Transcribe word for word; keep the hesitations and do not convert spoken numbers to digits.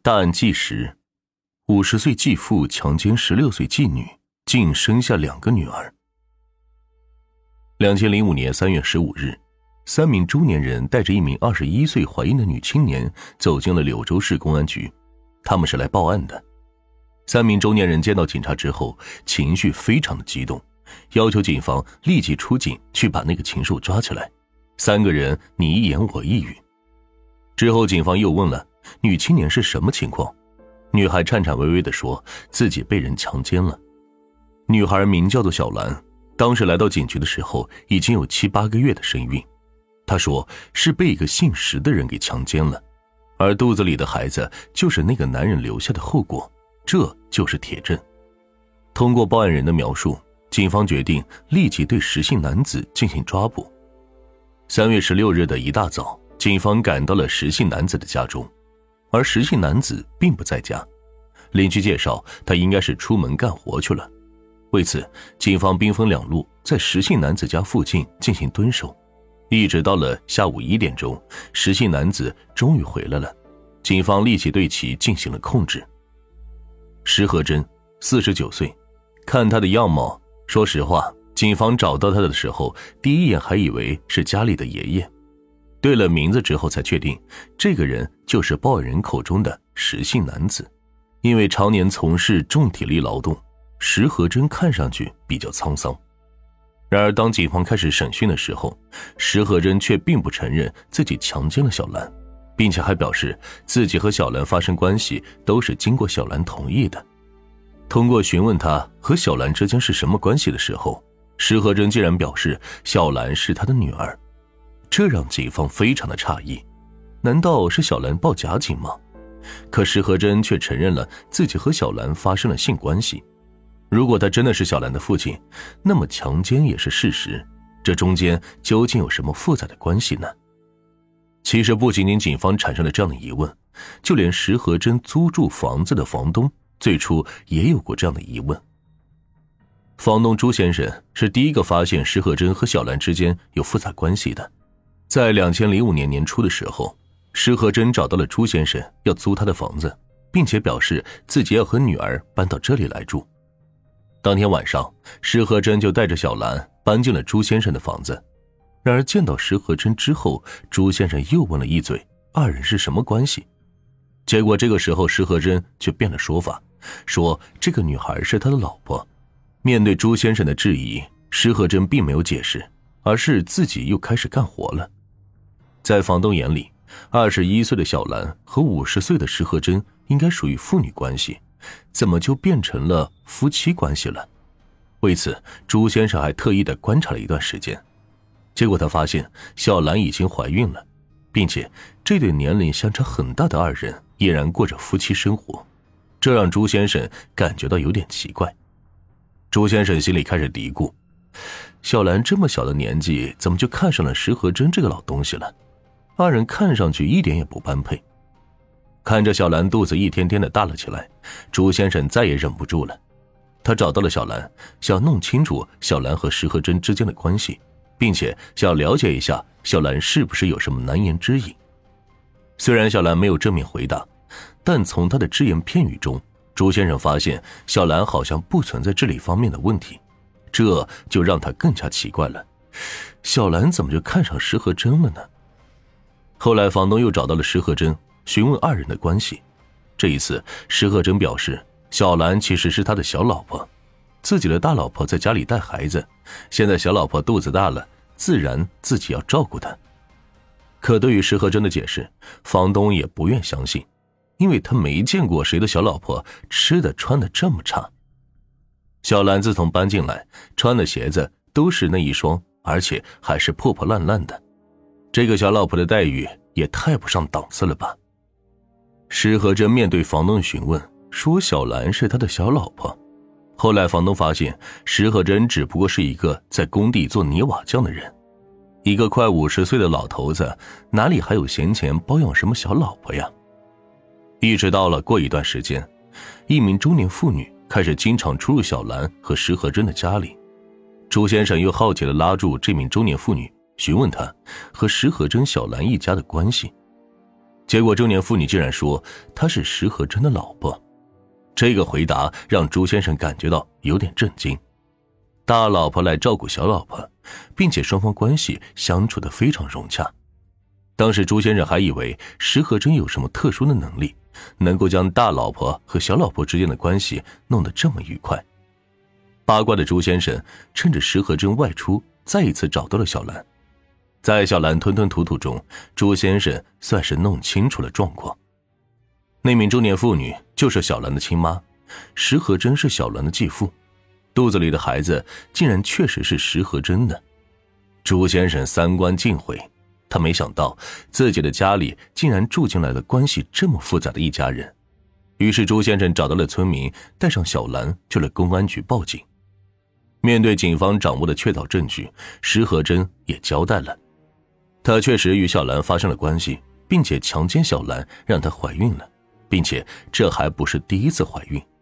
大案纪实：五十岁继父强奸十六岁继女，竟生下两个女儿。二零零五年三月十五日，三名中年人带着一名二十一岁怀孕的女青年走进了柳州市公安局，他们是来报案的。三名中年人见到警察之后，情绪非常的激动，要求警方立即出警去把那个禽兽抓起来。三个人你一言我一语。之后警方又问了女青年是什么情况，女孩颤颤巍巍地说自己被人强奸了。女孩名叫做小兰，当时来到警局的时候已经有七八个月的身孕，她说是被一个姓石的人给强奸了，而肚子里的孩子就是那个男人留下的后果，这就是铁证。通过报案人的描述，警方决定立即对石姓男子进行抓捕。三月十六日的一大早，警方赶到了石姓男子的家中，而石姓男子并不在家，邻居介绍他应该是出门干活去了。为此，警方兵分两路，在石姓男子家附近进行蹲守，一直到了下午一点钟，石姓男子终于回来了，警方立即对其进行了控制。石和珍，四十九岁，看他的样貌，说实话，警方找到他的时候，第一眼还以为是家里的爷爷。对了名字之后才确定，这个人就是报案人口中的石姓男子。因为常年从事重体力劳动，石和珍看上去比较沧桑。然而当警方开始审讯的时候，石和珍却并不承认自己强奸了小兰，并且还表示自己和小兰发生关系都是经过小兰同意的。通过询问他和小兰之间是什么关系的时候，石和珍竟然表示小兰是他的女儿，这让警方非常的诧异，难道是小兰报假警吗？可石和珍却承认了自己和小兰发生了性关系。如果他真的是小兰的父亲，那么强奸也是事实，这中间究竟有什么复杂的关系呢？其实不仅仅警方产生了这样的疑问，就连石和珍租住房子的房东最初也有过这样的疑问。房东朱先生是第一个发现石和珍和小兰之间有复杂关系的。在二零零五年年初的时候，石和珍找到了朱先生要租他的房子，并且表示自己要和女儿搬到这里来住。当天晚上，石和珍就带着小兰搬进了朱先生的房子。然而见到石和珍之后，朱先生又问了一嘴二人是什么关系。结果这个时候石和珍却变了说法，说这个女孩是他的老婆。面对朱先生的质疑，石和珍并没有解释，而是自己又开始干活了。在房东眼里，二十一岁的小兰和五十岁的石和珍应该属于父女关系，怎么就变成了夫妻关系了？为此，朱先生还特意的观察了一段时间，结果他发现小兰已经怀孕了，并且这对年龄相差很大的二人依然过着夫妻生活，这让朱先生感觉到有点奇怪。朱先生心里开始嘀咕，小兰这么小的年纪，怎么就看上了石和珍这个老东西了？二人看上去一点也不般配。看着小兰肚子一天天的大了起来，朱先生再也忍不住了。他找到了小兰，想弄清楚小兰和石和珍之间的关系，并且想了解一下小兰是不是有什么难言之隐。虽然小兰没有正面回答，但从她的只言片语中，朱先生发现小兰好像不存在智力方面的问题，这就让他更加奇怪了。小兰怎么就看上石和珍了呢？后来房东又找到了石和珍，询问二人的关系。这一次石和珍表示小兰其实是他的小老婆，自己的大老婆在家里带孩子，现在小老婆肚子大了，自然自己要照顾她。可对于石和珍的解释，房东也不愿相信，因为他没见过谁的小老婆吃的穿的这么差。小兰自从搬进来，穿的鞋子都是那一双，而且还是破破烂烂的，这个小老婆的待遇也太不上档次了吧。石和珍面对房东的询问，说小兰是他的小老婆。后来房东发现石和珍只不过是一个在工地做泥瓦匠的人，一个快五十岁的老头子哪里还有闲钱包养什么小老婆呀？一直到了过一段时间，一名中年妇女开始经常出入小兰和石和珍的家里。朱先生又好奇地拉住这名中年妇女，询问她和石和珍、小兰一家的关系。 结果中年妇女竟然说她是石和珍的老婆。这个回答让朱先生感觉到有点震惊。大老婆来照顾小老婆，并且双方关系相处得非常融洽。当时朱先生还以为石和珍有什么特殊的能力，能够将大老婆和小老婆之间的关系弄得这么愉快。八卦的朱先生趁着石和珍外出，再一次找到了小兰。在小兰吞吞吐吐中，朱先生算是弄清楚了状况。那名中年妇女就是小兰的亲妈，石和珍是小兰的继父，肚子里的孩子竟然确实是石和珍的。朱先生三观尽毁，他没想到自己的家里竟然住进来了关系这么复杂的一家人。于是朱先生找到了村民，带上小兰去了公安局报警。面对警方掌握的确凿证据，石和珍也交代了，他确实与小兰发生了关系，并且强奸小兰让她怀孕了，并且这还不是第一次怀孕。